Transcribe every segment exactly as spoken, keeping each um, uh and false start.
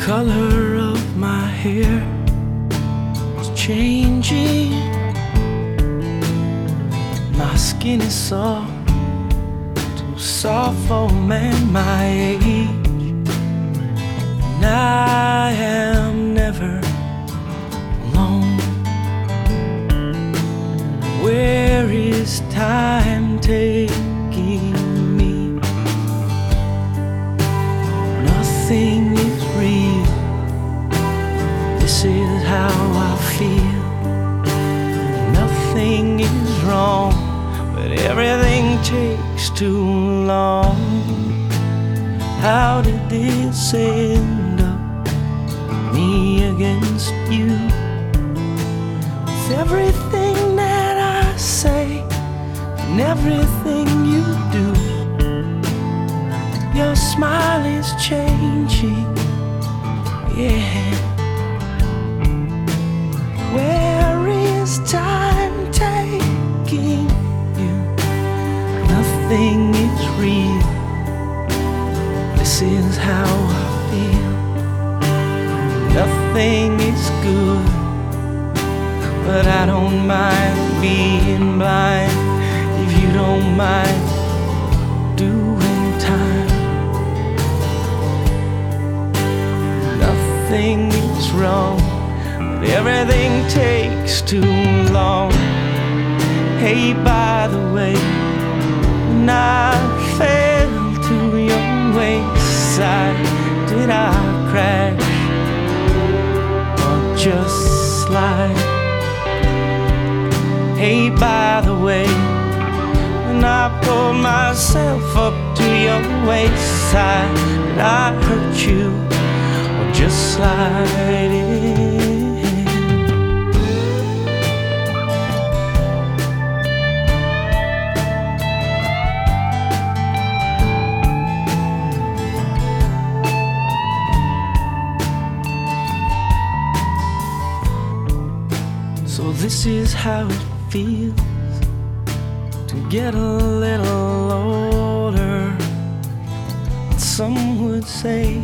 color of my hair is changing. My skin is soft, too soft for a man my age. And I am never alone. Where is time taking me? Nothing is real. This is how I feel. Nothing is wrong, but everything takes too long. How did this end up? Me against you. With everything that I say and everything you do, your smile is changing, yeah. Where is time taking you? Nothing is real. This is how I feel. Nothing is good, but I don't mind being blind if you don't mind doing time. Nothing is wrong, but everything takes too long. Hey, by the way, when I fell to your wayside, did I crash or just slide? Hey, by the way, when I pulled myself up to your wayside, did I hurt you or just slide in? So this is how it feels to get a little older. Some would say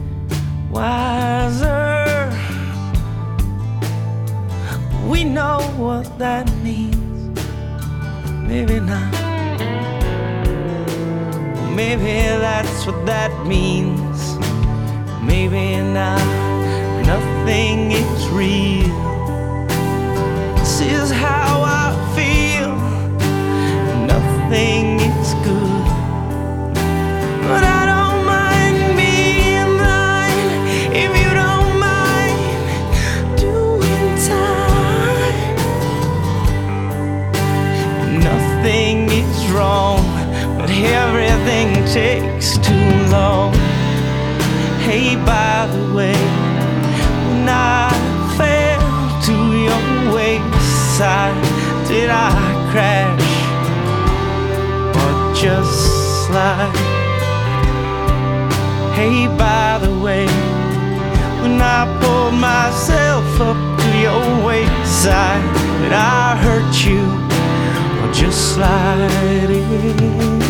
wiser. We know what that means. Maybe not. Maybe that's what that means. Maybe not. Nothing is real. This is how I feel. Nothing is good, but I don't mind being blind if you don't mind doing time. Nothing is wrong, but everything takes too long. Hey, by the way, when I fell to your wayside, did I crash or just slide? Hey, by the way, when I pulled myself up to your wayside, did I hurt you or just slide in?